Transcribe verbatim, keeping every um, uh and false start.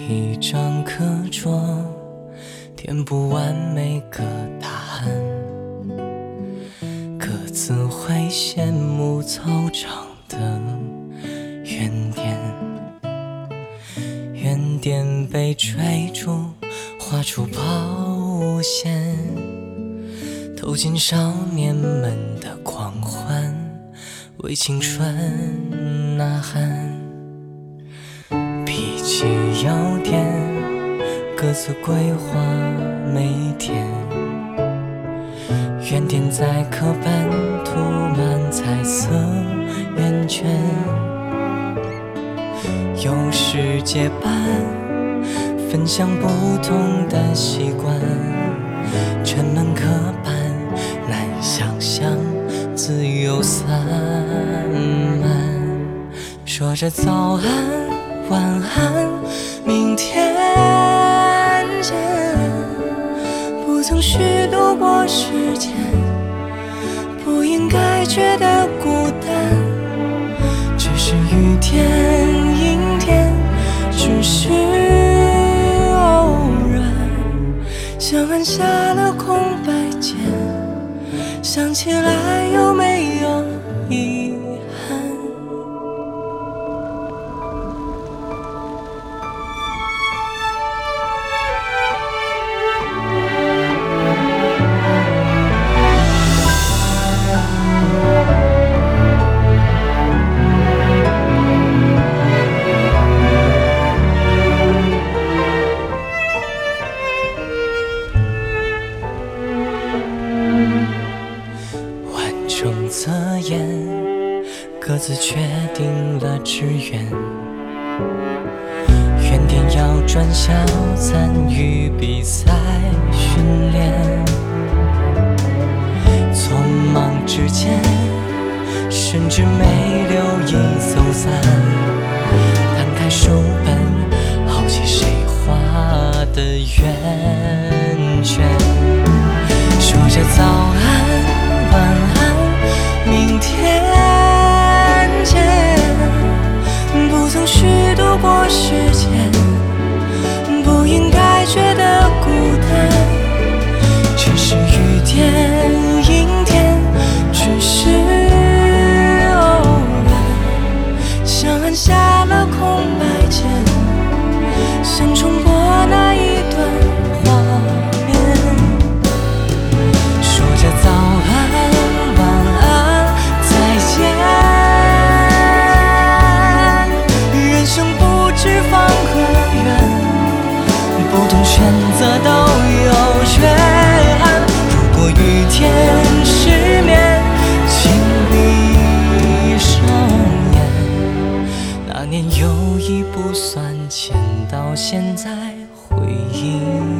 一张课桌，填不完每个答案，各自会羡慕操场的圆点，圆点被追逐，画出抛线，投进少年们的狂欢，为青春呐喊。脾气要点，各自规划每一天，圆点在课本涂满彩色圆圈，有时结伴分享不同的习惯，沉闷刻板难想象自由散漫，说着早安晚安明天见，不曾虚度过时间，不应该觉得孤单，只是雨天阴天，只是偶然，像按下了空白键，想起来有没有遗憾。成测验，各自确定了志愿，圆点要转校参与比赛训练，匆忙之间甚至没留意走散，摊开书本好奇谁画的圆圈，说着早安晚安明天见，不曾虚度过时间，不应该觉得孤单，只是雨天阴天，只是偶然，像按下了空白键，想重播那一段画面，说着早安人生不止方和圆，不同选择都有缺憾，如果雨天失眠，请闭上眼，那年友谊不算浅，到现在回忆